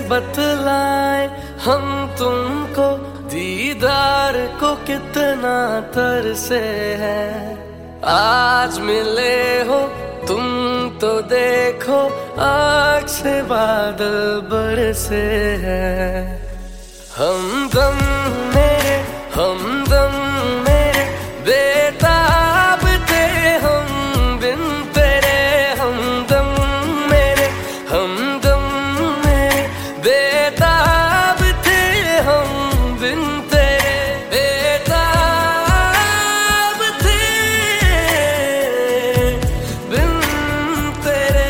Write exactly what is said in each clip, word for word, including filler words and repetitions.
बतलाए हम तुमको, दीदार को कितना तरसे हैं। आज मिले हो तुम तो देखो, आग से बादल बरसे हैं। हमदम मेरे हमदम मेरे, बेताब थे हम बिन तेरे। हमदम मेरे हमदम मेरे, बेताब थे हम बिन तेरे। बेताब थे बिन तेरे।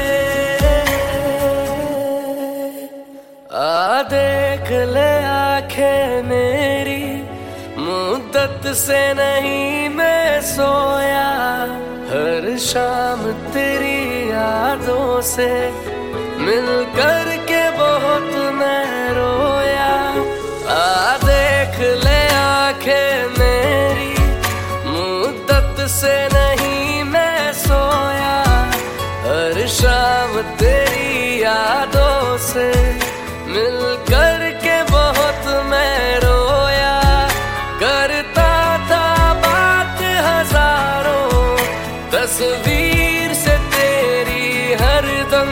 आ देख ले आंखें मेरी, मुद्दत से नहीं मैं सोया। हर शाम तेरी यादों से मिल कर के बहुत मैं रोया। आ देख ले आंखें मेरी, मुद्दत से नहीं मैं सोया। हर शाम तेरी यादों से मिल कर के बहुत मैं रोया। करता था बात हजारों तस्वीर से तेरी हरदम।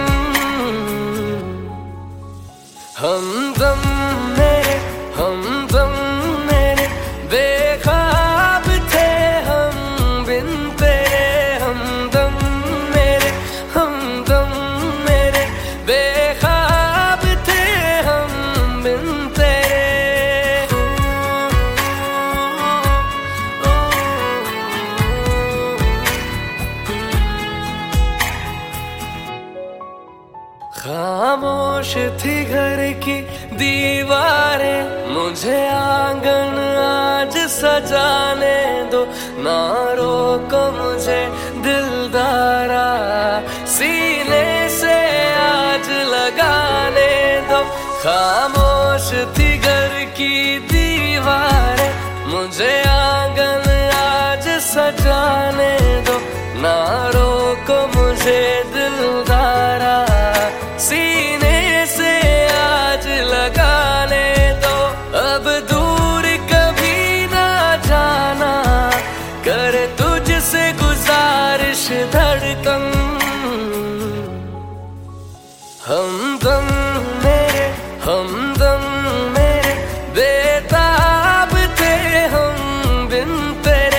हमदम मेरे हमदम मेरे, बेख्वाब थे हम बिन तेरे। हमदम मेरे हमदम मेरे, बेख्वाब थे हम बिन तेरे। खामोश थी घर की दीवारें, मुझे आंगन आज सजाने दो। ना रोको मुझे दिलदारा, सीने से आज लगाने दो। खामोश थी घर की दीवारें, मुझे आंगन आज सजाने दो। ना रोको मुझे दिलदारा, सीने से आज लगाने दो। अब दूर कभी ना जाना, कर तुझसे गुजारिश धड़कन। हमदम मेरे हमदम मेरे, बेताब थे हम बिन तेरे।